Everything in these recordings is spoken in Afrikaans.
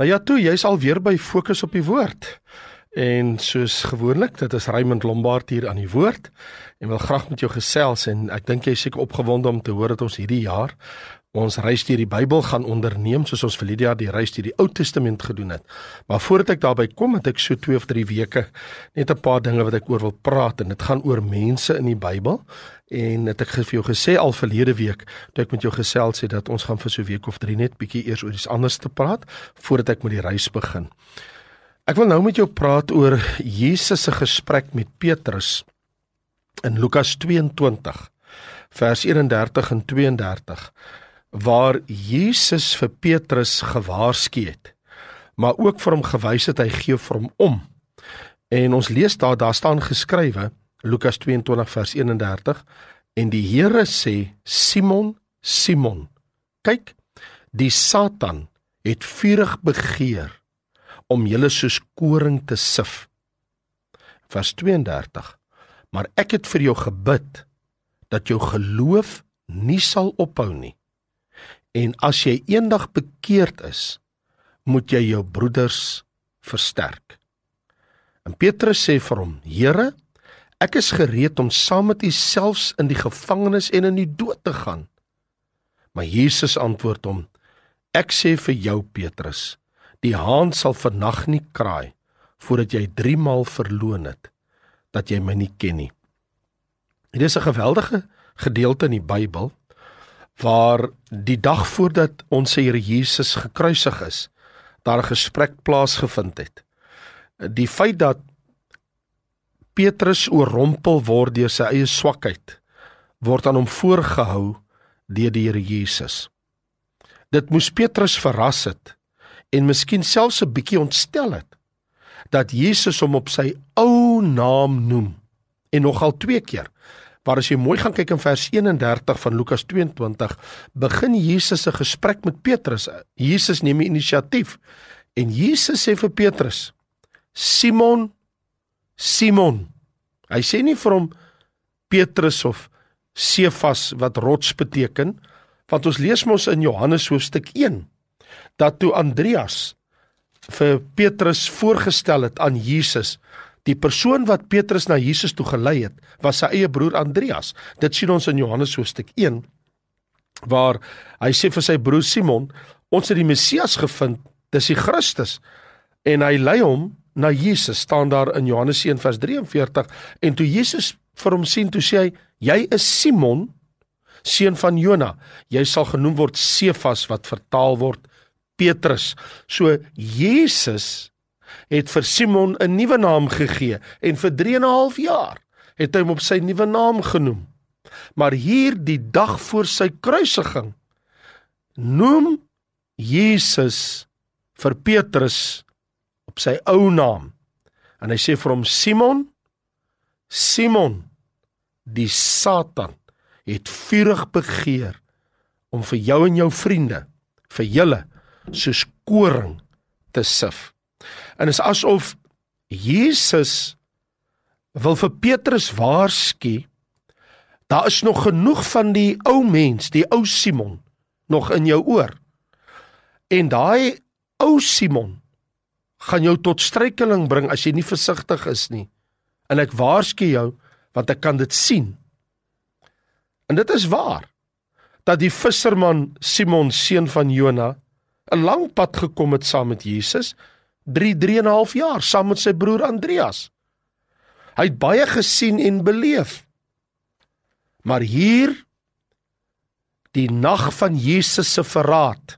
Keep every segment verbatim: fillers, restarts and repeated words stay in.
Nou ja, toe, jy is alweer by Fokus op die Woord. En soos gewoonlik, dit is Raymond Lombard hier aan die woord, en wil graag met jou gesels, en ek dink jy is seker opgewonde om te hoor dat ons hierdie jaar ons reis deur die Bybel gaan onderneem, soos ons verlede jaar die reis deur die Ou Testament gedoen het. Maar voordat ek daarby kom, het ek so twee of drie weke net 'n paar dinge wat ek oor wil praat, en dit gaan oor mense in die Bybel, en het ek vir jou gesê al verlede week, toe ek met jou gesels het, dat ons gaan vir so 'n week of drie net bietjie eers oor iets anders te praat, voordat ek met die reis begin. Ek wil nou met jou praat oor Jesus se gesprek met Petrus in Lukas tweeëntwintig, vers eenendertig en tweeëndertig, waar Jesus vir Petrus gewaarsku het, maar ook vir hom gewys het, hy gee vir hom om. En ons lees daar, daar staan geskrywe, Lukas tweeëntwintig vers eenendertig, en die Here sê, Simon, Simon, kyk, die Satan het vurig begeer, om julle soos koring te sif. Vers tweeëndertig, maar ek het vir jou gebid, dat jou geloof nie sal ophou nie. En as jy eendag bekeerd is, moet jy jou broeders versterk. En Petrus sê vir hom, Here, ek is gereed om saam met u selfs in die gevangenis en in die dood te gaan. Maar Jesus antwoord hom, ek sê vir jou, Petrus, die haan sal vannag nie kraai, voordat jy driemaal verloon het, dat jy my nie ken nie. Dit is 'n geweldige gedeelte in die Bybel, waar die dag voordat ons Here Jesus gekruisig is, daar 'n gesprek plaasgevind het. Die feit dat Petrus oorrompel word deur sy eie swakheid, word aan hom voorgehou deur die Here Jesus. Dit moes Petrus verras het, en miskien selfs 'n bietjie ontstel het, dat Jesus hom op sy ou naam noem, en nogal twee keer. Maar as jy mooi gaan kyk in vers eenendertig van Lukas tweeëntwintig, begin Jesus 'n gesprek met Petrus. Jesus neem die inisiatief, en Jesus sê vir Petrus, Simon, Simon. Hy sê nie vir hom Petrus of Sefas, wat rots beteken, want ons lees mos in Johannes hoofstuk een, dat toe Andreas vir Petrus voorgestel het aan Jesus, die persoon wat Petrus na Jesus toe gelei het, was sy eie broer Andreas. Dit sien ons in Johannes hoofstuk een, waar hy sê vir sy broer Simon, ons het die Messias gevind, dis die Christus, en hy lei hom na Jesus, staan daar in Johannes een vers drieënveertig, en toe Jesus vir hom sien, toe sê hy, jy is Simon, seun van Jona, jy sal genoem word Sefas, wat vertaal word Petrus. So Jesus het vir Simon 'n nuwe naam gegee, en vir drie en 'n half jaar het hy hom op sy nuwe naam genoem. Maar hier die dag voor sy kruisiging, noem Jesus vir Petrus op sy ou naam, en hy sê vir hom, Simon, Simon, die Satan het vurig begeer, om vir jou en jou vriende, vir julle, soos koring te sif. En is asof Jesus wil vir Petrus waarsku, daar is nog genoeg van die ou mens, die ou Simon, nog in jou oor. En daai ou Simon gaan jou tot struikeling bring as jy nie versigtig is nie. En ek waarsku jou, want ek kan dit sien. En dit is waar, dat die visserman Simon, seun van Jona, 'n lang pad gekom het saam met Jesus, drie, drie en 'n half jaar, saam met sy broer Andreas. Hy het baie gesien en beleef. Maar hier, die nag van Jesus se verraad,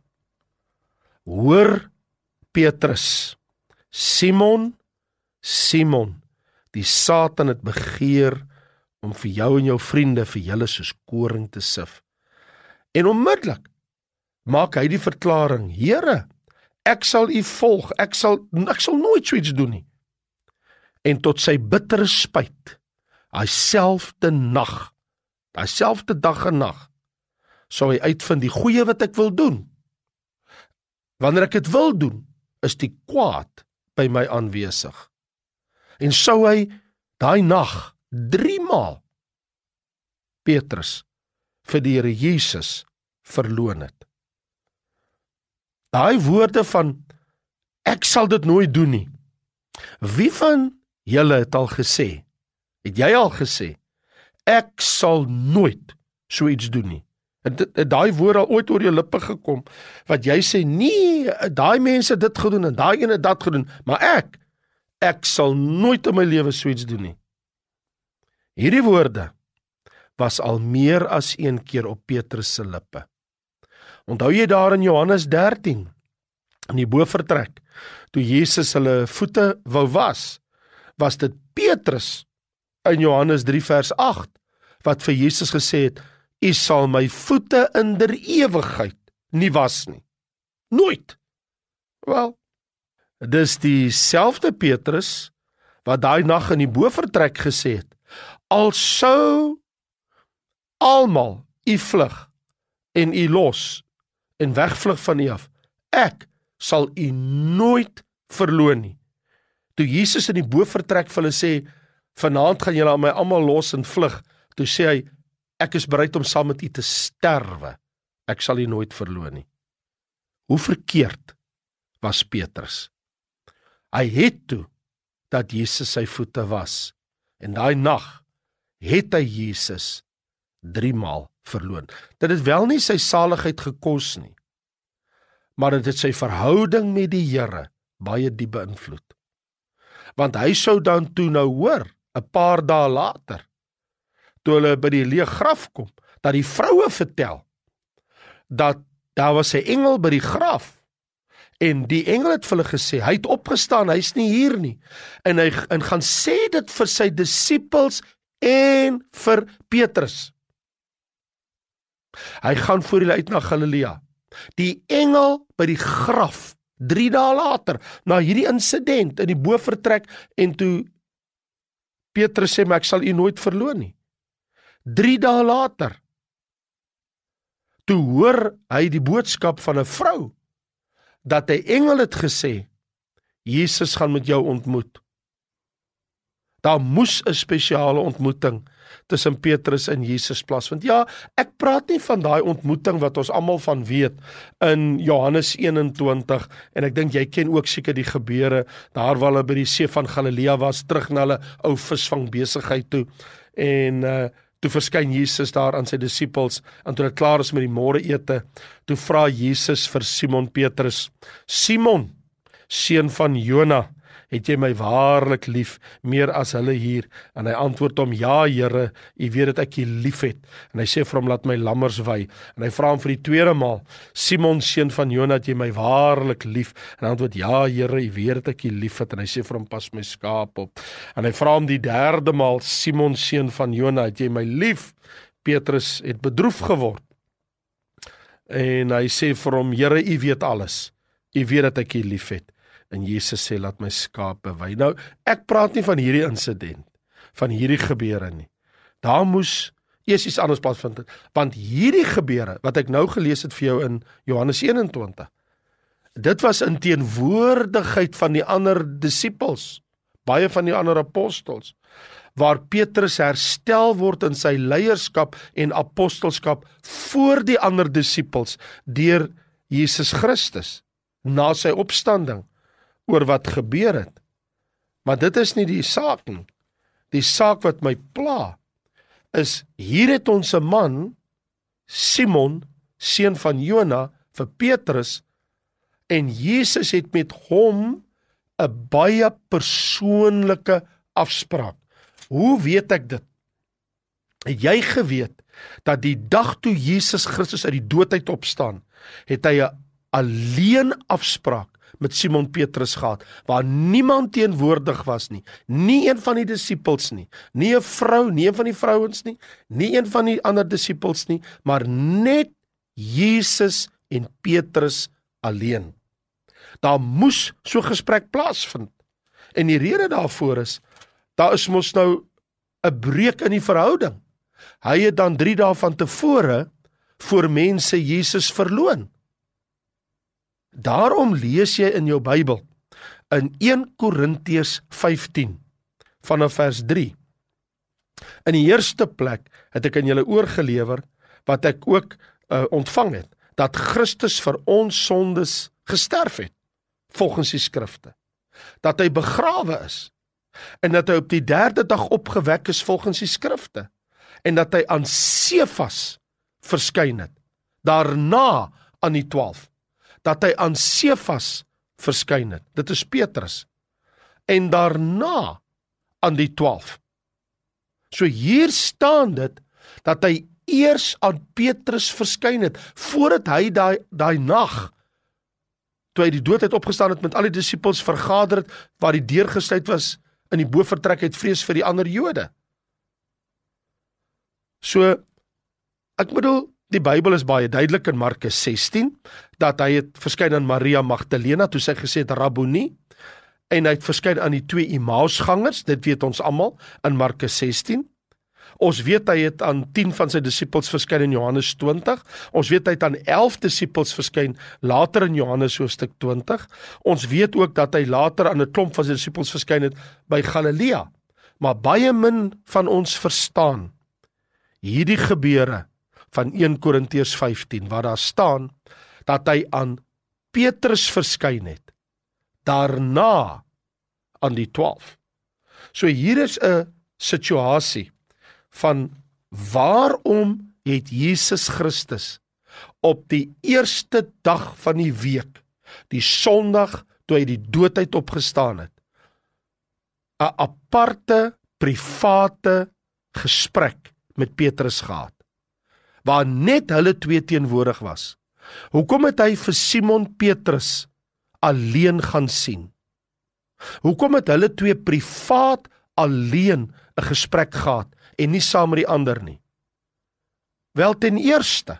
hoor Petrus, Simon, Simon, die Satan het begeer om vir jou en jou vriende, vir julle soos koring te sif. En onmiddellik maak hy die verklaring, Here, ek sal u volg, ek sal, ek sal nooit so iets doen nie. En tot sy bittere spyt, hy selfde nag, hy selfde dag en nag, sal hy uitvind die goeie wat ek wil doen. Wanneer ek dit wil doen, is die kwaad by my aanwesig. En sou hy daai nag driemaal Petrus vir die Here Jesus verloon het. Daai woorde van ek sal dit nooit doen nie. Wie van julle het al gesê, het jy al gesê, ek sal nooit so iets doen nie? Het, het daai woord al ooit oor jou lippe gekom, wat jy sê, nee, daai mense dit gedoen, en daai ene dat gedoen, maar ek, ek sal nooit in my lewe so iets doen nie. Hierdie woorde was al meer as een keer op Petrus se lippe. Onthou jy daar in Johannes dertien, in die bofortrek, toe Jesus hulle voete wou was, was dit Petrus in Johannes drie vers agt, wat vir Jesus gesê het, U sal my voete in der ewigheid nie was nie. Nooit. Wel, dis dieselfde Petrus, wat daai nag in die bofortrek gesê het, al sou almal U vlug, en U los, en wegvlug van U af, ek sal U nooit verloon nie. Toe Jesus in die bofortrek vir hulle sê, vanaand gaan julle aan my almal los en vlug, toe sê hy, ek is bereid om saam met U te sterwe, ek sal U nooit verloon nie. Hoe verkeerd was Petrus? Hy het toe, dat Jesus sy voete was, en daai nag, het hy Jesus drie maal verloon. Dit het wel nie sy saligheid gekos nie, maar dit het sy verhouding met die Here baie diep beïnvloed. Want hy sou dan toe nou hoor, 'n paar dae later, toe hulle by die leë graf kom, dat die vroue vertel, dat daar was 'n engel by die graf, en die engel het vir hulle gesê, hy het opgestaan, hy is nie hier nie, en hy en gaan sê dit vir sy disippels, en vir Petrus. Hy gaan voor hulle uit na Galilea. Die engel by die graf, drie dae later, na hierdie insident in die bofortrek, en toe Petrus sê, maar ek sal U nooit verloon nie. Drie dae later, toe hoor hy die boodskap van 'n vrou, dat 'n engel het gesê, Jesus gaan met jou ontmoet. Daar moes 'n spesiale ontmoeting tussen Petrus en Jesus plaasvind. Ja, ek praat nie van daai ontmoeting wat ons almal van weet in Johannes eenentwintig, en ek dink jy ken ook seker die gebeure, daar waar hulle by die see van Galilea was, terug na hulle ou visvang besigheid toe, en uh, toe verskyn Jesus daar aan sy disippels, en toe dit klaar is met die môreete, toe vra Jesus vir Simon Petrus, Simon, seun van Jona, het jy my waarlik lief, meer as hulle hier? En hy antwoord hom, ja Here, U weet dat ek U lief het. En hy sê vir hom, laat my lammers wei. En hy vra hom vir die tweede maal, Simon, seun van Jona, het jy my waarlik lief? En hy antwoord, ja Here, U weet dat ek U lief het. En hy sê vir hom, pas my skaap op. En hy vra hom die derde maal, Simon, seun van Jona, het jy my lief? Petrus het bedroef geword. En hy sê vir hom, Here, U weet alles. U weet dat ek U lief het. En Jesus sê, laat my skape wei. Nou, ek praat nie van hierdie insident, van hierdie gebeure nie. Daar moes eers iets anders plaasvind, want hierdie gebeure, wat ek nou gelees het vir jou in Johannes eenentwintig, dit was in teenwoordigheid van die ander disippels, baie van die ander apostels, waar Petrus herstel word in sy leierskap en apostelskap voor die ander disippels, deur Jesus Christus, na sy opstanding, oor wat gebeur het. Maar dit is nie die saak nie. Die saak wat my pla, is, hier het ons 'n man, Simon, seun van Jona, vir Petrus, en Jesus het met hom 'n baie persoonlike afspraak. Hoe weet ek dit? Het jy geweet, dat die dag toe Jesus Christus uit die dood uit opstaan, het hy 'n alleen afspraak met Simon Petrus gehad, waar niemand teenwoordig was nie, nie een van die disippels nie, nie 'n vrou, nie een van die vrouens nie, nie een van die ander disippels nie, maar net Jesus en Petrus alleen. Daar moes so gesprek plaasvind, en die rede daarvoor is, daar is mos nou 'n breuk in die verhouding. Hy het dan drie dae van tevore voor mense Jesus verloon. Daarom lees jy in jou Bybel, in een Korintiërs vyftien, vanaf vers drie. In die eerste plek het ek aan julle oorgelewer, wat ek ook uh, ontvang het, dat Christus vir ons sondes gesterf het, volgens die skrifte, dat hy begrawe is, en dat hy op die derde dag opgewek is volgens die skrifte, en dat hy aan Sefas verskyn het, daarna aan die twaalf, dat hy aan Sefas verskyn het, dit is Petrus, en daarna aan die twaalf. So hier staan dit, dat hy eers aan Petrus verskyn het, voordat hy daai, daai nag, toe hy die doodheid opgestaan het, met al die disippels vergader het, waar die deur gesluit was, in die boventrek uit vrees vir die ander Jode. So, ek bedoel, die Bybel is baie duidelik in Markus sestien, dat hy het verskyn aan Maria Magdalena, toe sy gesê het, Rabboni, en hy het verskyn aan die twee Emmausgangers, dit weet ons almal, in Markus sestien. Ons weet hy het aan tien van sy disippels verskyn in Johannes twintig, ons weet hy het aan elf disippels verskyn later in Johannes hoofstuk twintig, ons weet ook dat hy later aan 'n klomp van sy disippels verskyn het by Galilea, maar baie min van ons verstaan hierdie gebeure van eerste Korintiërs vyftien, waar daar staan, dat hy aan Petrus verskyn het, daarna aan die twaalf. So hier is 'n situasie van waarom het Jesus Christus op die eerste dag van die week, die Sondag toe hy die doodheid opgestaan het, 'n aparte, private gesprek met Petrus gehad, waar net hulle twee teenwoordig was. Hoekom het hy vir Simon Petrus alleen gaan sien? Hoekom het hulle twee privaat alleen 'n gesprek gehad, en nie saam met die ander nie? Wel, ten eerste,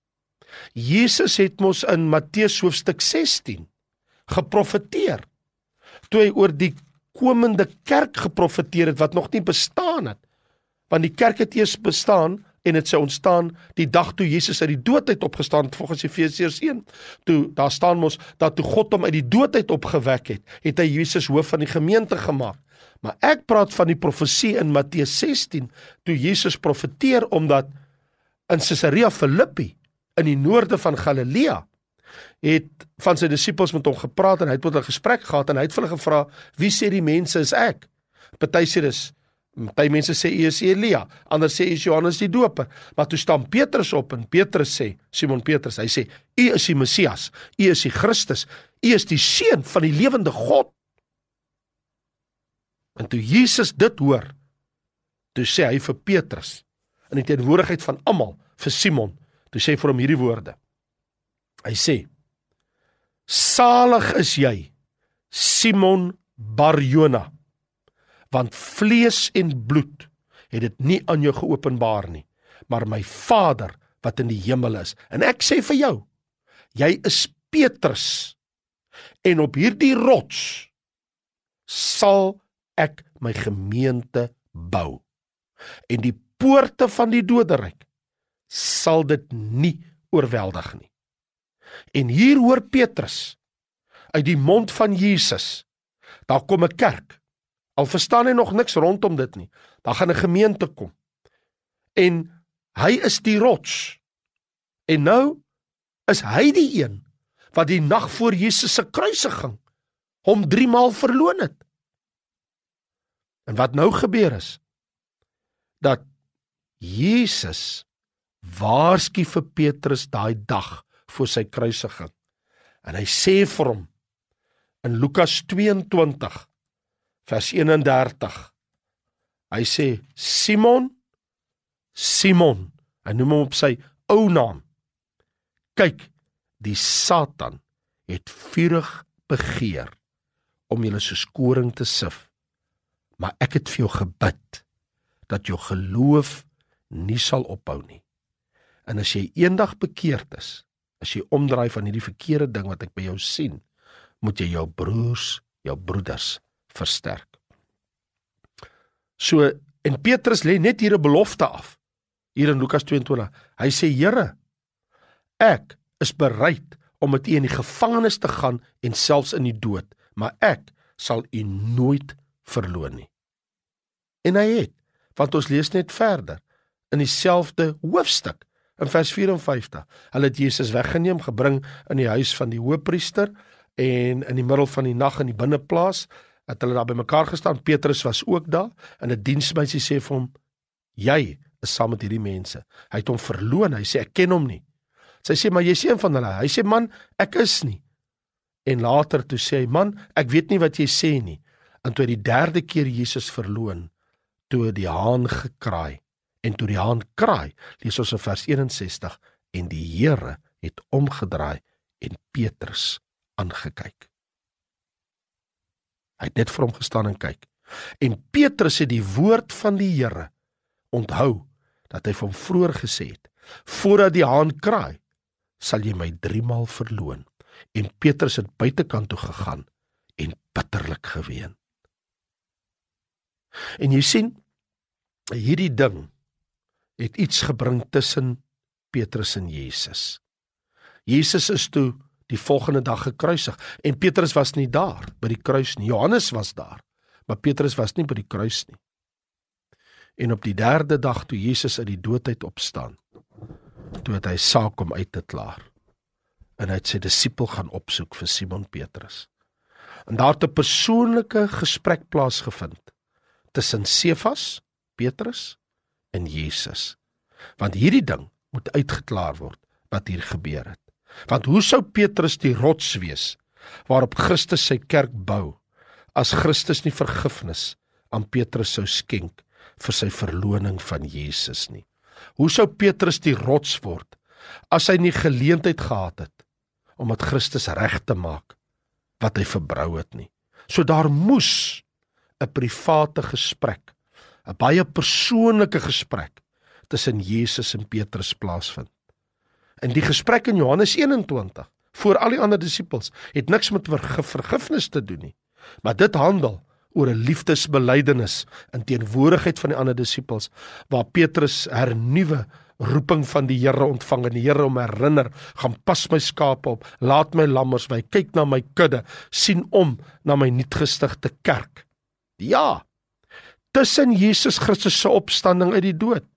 Jesus het mos in Matteus hoofstuk sestien geprofeteer, toe hy oor die komende kerk geprofeteer het, wat nog nie bestaan het, want die kerk het eers bestaan, en het sou ontstaan die dag toe Jesus uit die doodheid opgestaan het, volgens Efesiërs een, toe daar staan mos, dat toe God hom uit die doodheid opgewek het, het hy Jesus hoof van die gemeente gemaak. Maar ek praat van die profesie in Matteus sestien, toe Jesus profeteer, omdat in Caesarea Philippi, in die noorde van Galilea, het van sy disippels met hom gepraat, en hy het met 'n gesprek gehad, en hy het vir hulle gevra, wie sê die mense is ek? Party sê dis, party mense sê hy is Elia, ander sê hy is Johannes die Doper, maar toe staan Petrus op, en Petrus sê, Simon Petrus, hy sê, u is die Messias, u is die Christus, u is die seun van die lewende God. En toe Jesus dit hoor, toe sê hy vir Petrus, in die teenwoordigheid van almal, vir Simon, toe sê hy vir hom hierdie woorde. Hy sê, salig is jy, Simon Bar-Jona, want vlees en bloed het dit nie aan jou geopenbaar nie, maar my Vader wat in die hemel is. En ek sê vir jou, jy is Petrus, en op hierdie rots sal ek my gemeente bou, en die poorte van die doderyk sal dit nie oorweldig nie. En hier hoor Petrus, uit die mond van Jesus, daar kom 'n kerk, al verstaan hy nog niks rondom dit nie, daar gaan 'n gemeente kom, en hy is die rots, en nou is hy die een, wat die nag voor Jesus se kruisiging, hom drie maal verloon het. En wat nou gebeur is, dat Jesus waarsku vir Petrus daai dag voor sy kruisiging, en hy sê vir hom, in Lukas tweeëntwintig, vers eenendertig, hy sê, Simon, Simon, hy noem hom op sy ou naam, kyk, die Satan het vurig begeer, om julle soos koring te sif, maar ek het vir jou gebid, dat jou geloof nie sal ophou nie. En as jy eendag bekeerd is, as jy omdraai van hierdie verkeerde ding wat ek by jou sien, moet jy jou broers, jou broeders versterk. So, en Petrus lê net hier 'n belofte af, hier in Lukas tweeëntwintig, hy sê, Here, ek is bereid om met u in die gevangenis te gaan en selfs in die dood, maar ek sal u nooit verloon nie. En hy het, want ons lees net verder, in dieselfde hoofstuk, in vers vyf en vyftig, hulle het Jesus weggeneem, gebring in die huis van die hoëpriester, en in die middel van die nag in die binneplaas, het hulle daar by mekaar gestaan, Petrus was ook daar, en 'n diensmeisie sê vir hom, jy is saam met hierdie mense. Hy het hom verloon, hy sê, ek ken hom nie. Sy sê, maar jy is een van hulle. Hy sê, man, ek is nie. En later toe sê hy, man, ek weet nie wat jy sê nie. En toe die derde keer Jesus verloon, toe die haan gekraai, en toe die haan kraai, lees ons in vers eenensestig, en die Here het omgedraai en Petrus aangekyk. Hy het net vir hom gestaan en kyk. En Petrus het die woord van die Here onthou, dat hy vir hom vroeër gesê het, voordat die haan kraai, sal jy my driemaal verloon. En Petrus het buitekant toe gegaan en bitterlik geween. En jy sien, hierdie ding het iets gebring tussen Petrus en Jesus. Jesus is toe die volgende dag gekruisig, en Petrus was nie daar by die kruis nie. Johannes was daar, maar Petrus was nie by die kruis nie. En op die derde dag toe Jesus uit die doodheid opstaan, toe het hy saak om uit te klaar. En hy het sy disipel gaan opsoek vir Simon Petrus. En daar het 'n persoonlike gesprek plaasgevind tussen Sefas, Petrus en Jesus. Want hierdie ding moet uitgeklaar word wat hier gebeur het. Want hoe sou Petrus die rots wees waarop Christus sy kerk bou, as Christus nie vergifnis aan Petrus sou skenk vir sy verloning van Jesus nie? Hoe sou Petrus die rots word as hy nie geleentheid gehad het om dit Christus reg te maak wat hy verbrou het nie? So daar moes 'n private gesprek, 'n baie persoonlike gesprek tussen Jesus en Petrus plaasvind. En die gesprek in Johannes eenentwintig, voor al die ander disippels, het niks met vergifnis te doen nie. Maar dit handel oor 'n liefdesbelydenis in teenwoordigheid van die ander disippels, waar Petrus hernuwe roeping van die Here ontvang, en die Here hom herinner, gaan pas my skape op, laat my lammers wy, kyk na my kudde, sien om na my nuutgestigte kerk. Ja, tussen Jesus Christus se opstanding uit die dood,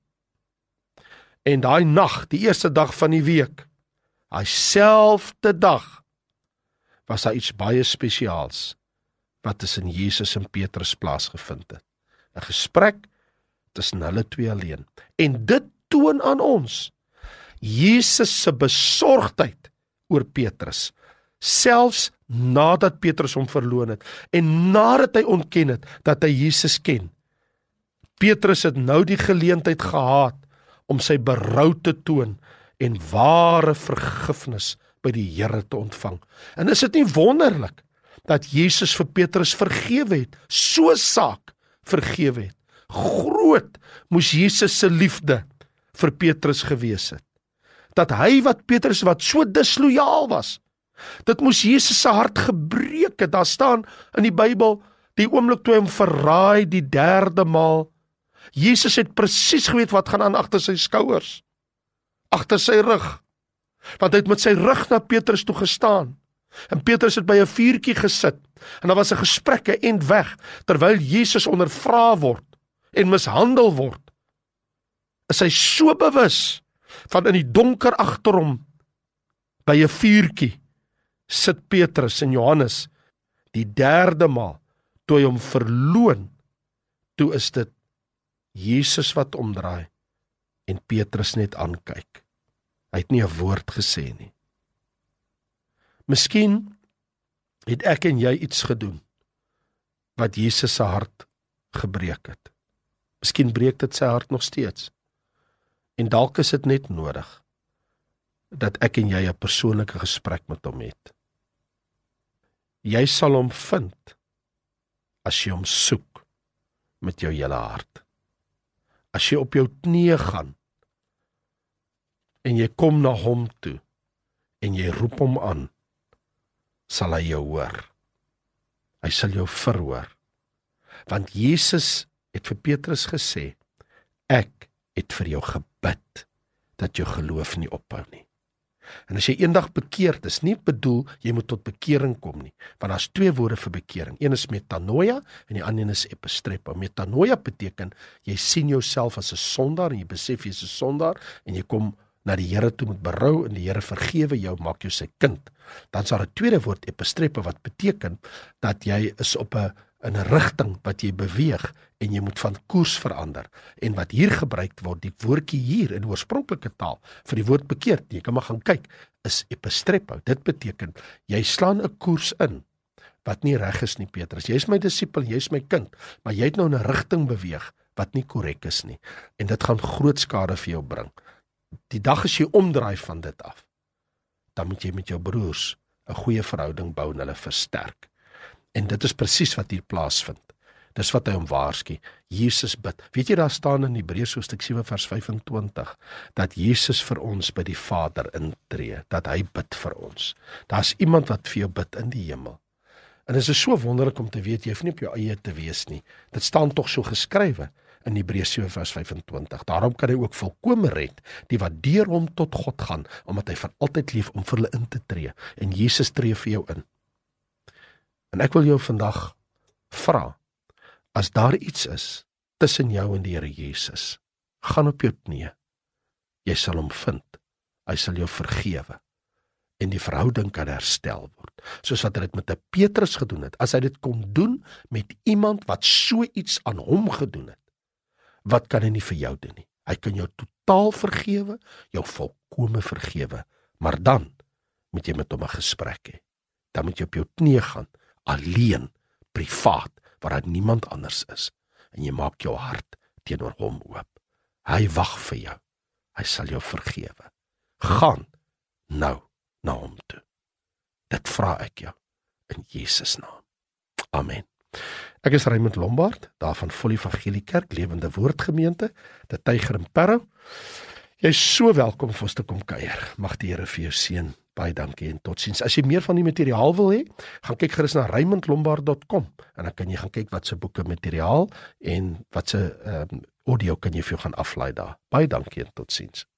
en daai nag, die eerste dag van die week, daai selfde dag, was daar iets baie spesiaals, wat tussen Jesus en Petrus plaasgevind het. 'n Gesprek tussen hulle twee alleen. En dit toon aan ons Jesus se besorgdheid oor Petrus, selfs nadat Petrus hom verloon het, en nadat hy ontken het dat hy Jesus ken. Petrus het nou die geleentheid gehad om sy berou te toon en ware vergifnis by die Here te ontvang. En is dit nie wonderlik dat Jesus vir Petrus vergewe het, so saak vergewe het? Groot moes Jesus se liefde vir Petrus gewees het. Dat hy wat Petrus wat so dislojaal was, dit moes Jesus se hart gebreek het. Daar staan in die Bybel, die oomblik toe hy hom verraai die derde maal, Jesus het presies geweet wat gaan aan agter sy skouers, agter sy rug, want hy het met sy rug na Petrus toe gestaan, en Petrus het by 'n vuurtjie gesit, en daar was 'n gesprek 'n end weg, terwyl Jesus ondervra word, en mishandel word, is hy so bewus, van in die donker agter hom, by 'n vuurtjie, sit Petrus en Johannes, die derde maal, toe hy hom verloon, toe is dit Jesus wat omdraai, en Petrus net aankyk. Hy het nie 'n woord gesê nie. Miskien het ek en jy iets gedoen, wat Jesus se hart gebreek het. Miskien breek dit sy hart nog steeds. En dalk is dit net nodig, dat ek en jy 'n persoonlike gesprek met hom het. Jy sal hom vind, as jy hom soek, met jou hele hart. As jy op jou knieë gaan, en jy kom na hom toe, en jy roep hom aan, sal hy jou hoor. Hy sal jou verhoor. Want Jesus het vir Petrus gesê, ek het vir jou gebid, dat jou geloof nie ophou nie. En as jy eendag bekeerd is, nie bedoel, jy moet tot bekering kom nie, want daar's twee woorde vir bekering. Een is metanoia, en die ander is epistrepo. Metanoia beteken, jy sien jouself as 'n sondaar, en jy besef jy is 'n sondaar, en jy kom na die Here toe met berou en die Here vergewe jou, maak jou sy kind. Dan is daar 'n tweede woord, epistrepe, wat beteken dat jy is op 'n in 'n rigting wat jy beweeg en jy moet van koers verander. En wat hier gebruik word, die woordjie hier in die oorspronklike taal vir die woord bekeerd, jy kan maar gaan kyk, is epistrepo. Dit beteken jy slaan 'n koers in wat nie reg is nie, Petrus. Jy is my disipel, jy is my kind, maar jy het nou in 'n rigting beweeg wat nie korrek is nie. En dit gaan groot skade vir jou bring. Die dag as jy omdraai van dit af, dan moet jy met jou broers 'n goeie verhouding bou en hulle versterk. En dit is presies wat hier plaasvind. Dis wat hy hom waarsku. Jesus bid. Weet jy, daar staan in Hebreërs hoofstuk sewe vers vyf-en-twintig dat Jesus vir ons by die Vader intree, dat hy bid vir ons. Daar's iemand wat vir jou bid in die hemel. En dit is so wonderlik om te weet, jy hoef nie op jou eie te wees nie. Dit staan tog so geskrywe in Hebreërs sewe vers vyf-en-twintig. Daarom kan hy ook volkome red, die wat deur hom tot God gaan, omdat hy vir altyd leef om vir hulle in te tree. En Jesus tree vir jou in. En ek wil jou vandag vra, as daar iets is tussen jou en die Here Jesus, gaan op jou knieë. Jy sal hom vind. Hy sal jou vergewe. En die verhouding kan herstel word. Soos wat hy dit met 'n Petrus gedoen het. As hy dit kon doen met iemand wat so iets aan hom gedoen het, wat kan hy nie vir jou doen nie? Hy kan jou totaal vergewe, jou volkome vergewe. Maar dan moet jy met hom 'n gesprek hê. Dan moet jy op jou knieë gaan, alleen, privaat, waar daar niemand anders is. En jy maak jou hart teenoor hom oop. Hy wag vir jou. Hy sal jou vergewe. Gaan nou na hom toe. Dit vra ek jou in Jesus naam. Amen. Ek is Raymond Lombard, daar van Volle Evangelie Kerk, Lewende Woord Gemeente, die Tyger in Parow. Jy is so welkom vir ons te kom kuier. Mag die Here vir jou seën. Baie dankie en totsiens. As jy meer van die materiaal wil hê, gaan kyk gerus na raymond lombard dot com en dan kan jy gaan kyk wat se boeke materiaal en wat se um, audio kan jy vir jou gaan aflaai daar. Baie dankie en totsiens.